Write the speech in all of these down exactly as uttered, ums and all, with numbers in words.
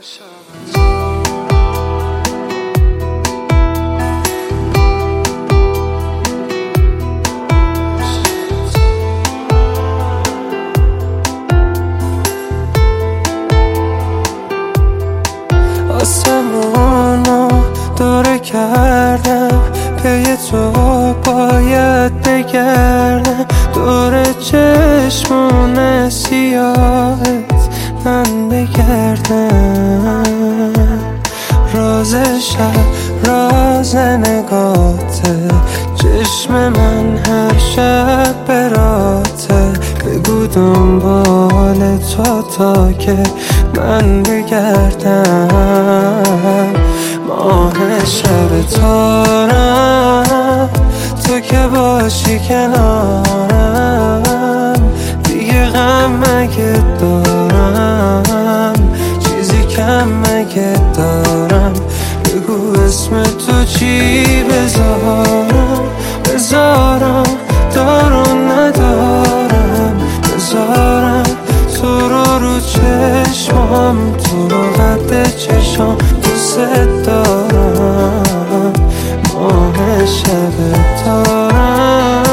آسمونو دوره کردم، پی تو باید بگردم، دور چشمون سیاهت من بگردم. راز شب راز نگاته، چشم من هر شب براته، بگو دنبال تو تا که من بگردم. ماه شب تارم، تو که باشی کنارم، دیگه غم مگه دارم، چیزی کم مگه دارم، بگو اسم تو چی بذارم، بذارم دارو ندارم، بذارم تو رو رو چشمام، تو رو قد چشم دوست دارم. ماه شب تارم،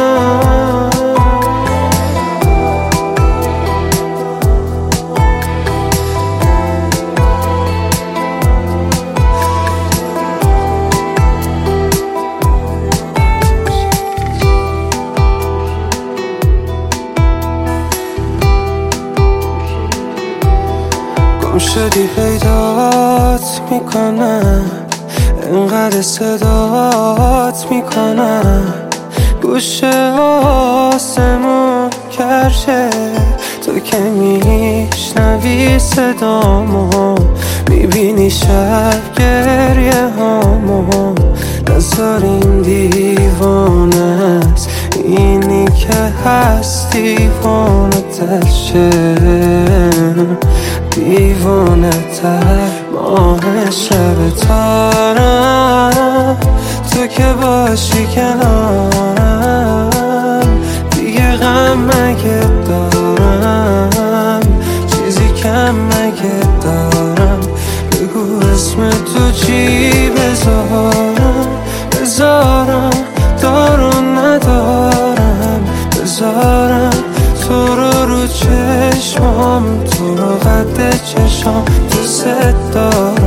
گم شدی پیدات میکنم، انقدر صدات میکنم، گوشه آسمون کرشه، تو که میشنوی صدامو، میبینی شب گریه هامو، نذار این دیوانه است، اینی که هست دیوانه تر شه، دیوانه تر. ماه شب تارم، تو که باشی کنارم، دیگه غم مگه دارم، چیزی کم مگه دارم، بگو اسم تو چی بذارم، بذارم دارو ندارم، بذارم تو رو رو چشمام، تو رو قد چشم دوست دارم.